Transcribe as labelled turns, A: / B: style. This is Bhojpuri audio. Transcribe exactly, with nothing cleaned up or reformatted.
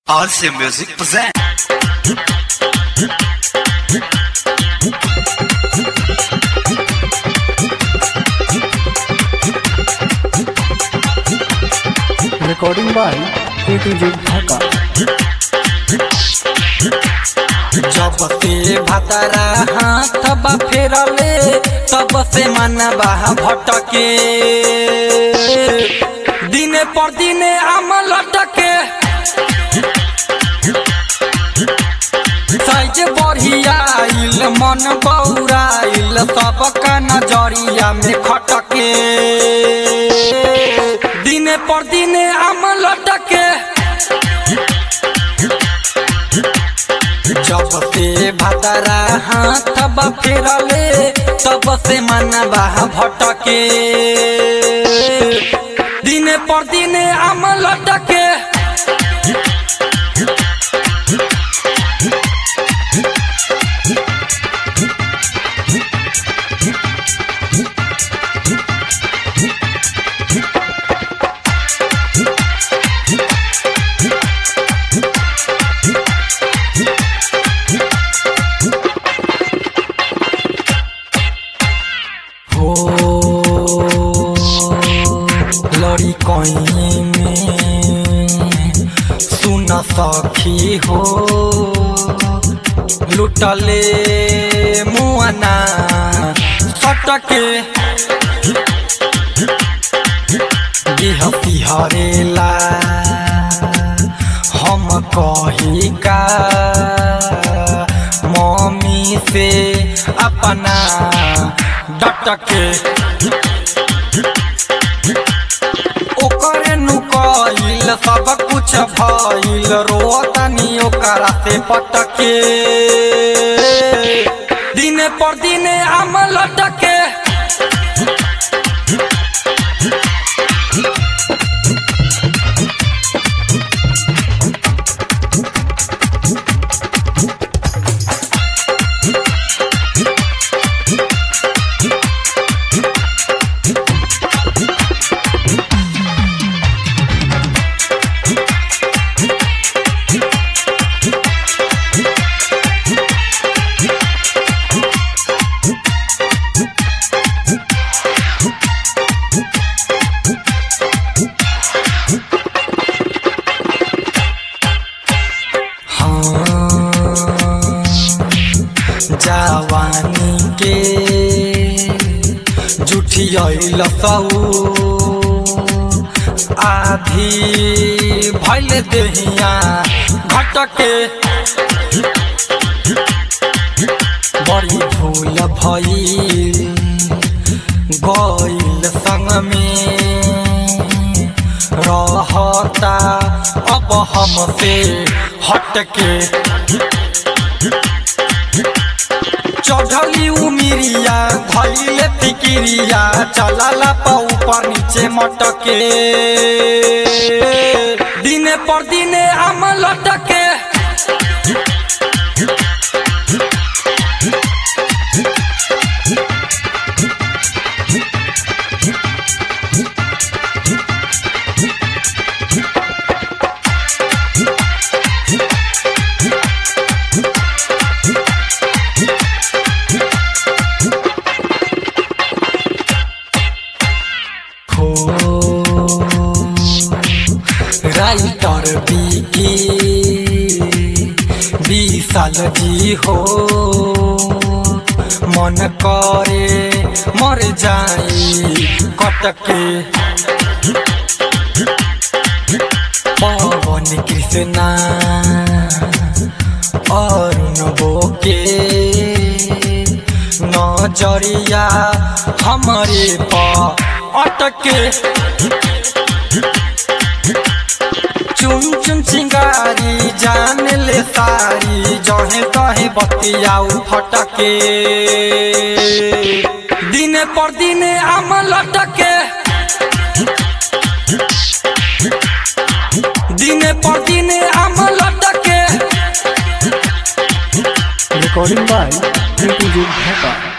A: Awesome Music present.
B: Recording by A to Z Dhaka.
C: जब से भातारा हाथ बा फेरले तब से मनबा भटके दिने पर दिने आम लटके साइज बढ़ियाइल मन बौराइल सबका नजरिया में खटके दिने पर दिने आम लटके जब से भातारा हाथ बा फेरले तब से मनबा भटके दिने पर दिने आम लटके लड़ी कहीं में सुन सखी हो लुटले मुआना सटके बिहती हरेला हम कही का मम्मी से अपना डटके ओकरे नुकइल सब कुछ भइल रोतनी ओकरा से पटके दिने पर दिने आम लटके जवानी के जुठियल सऊ आधी भइल देहिया घटके बड़ी भूल भइल गइल संग में रहता अब हमसे हटके चढ़ली उमिरिया धइले फिकिरिया चलाला पा ऊपर नीचे मटके दिने पर दिने आम लटके राइटर बीकी विशाल जी हो मन करे मर जाई कटके पवन कृष्णा अरुण बोके नजरिया हमारे पर अटके चुन चुन चिंगारी जान ले सारी जहे तहे बतियाऊ फटके दिने पर दिने आम लटके दिने पर दिने आम लटके
B: Recording by A to Z Dhaka.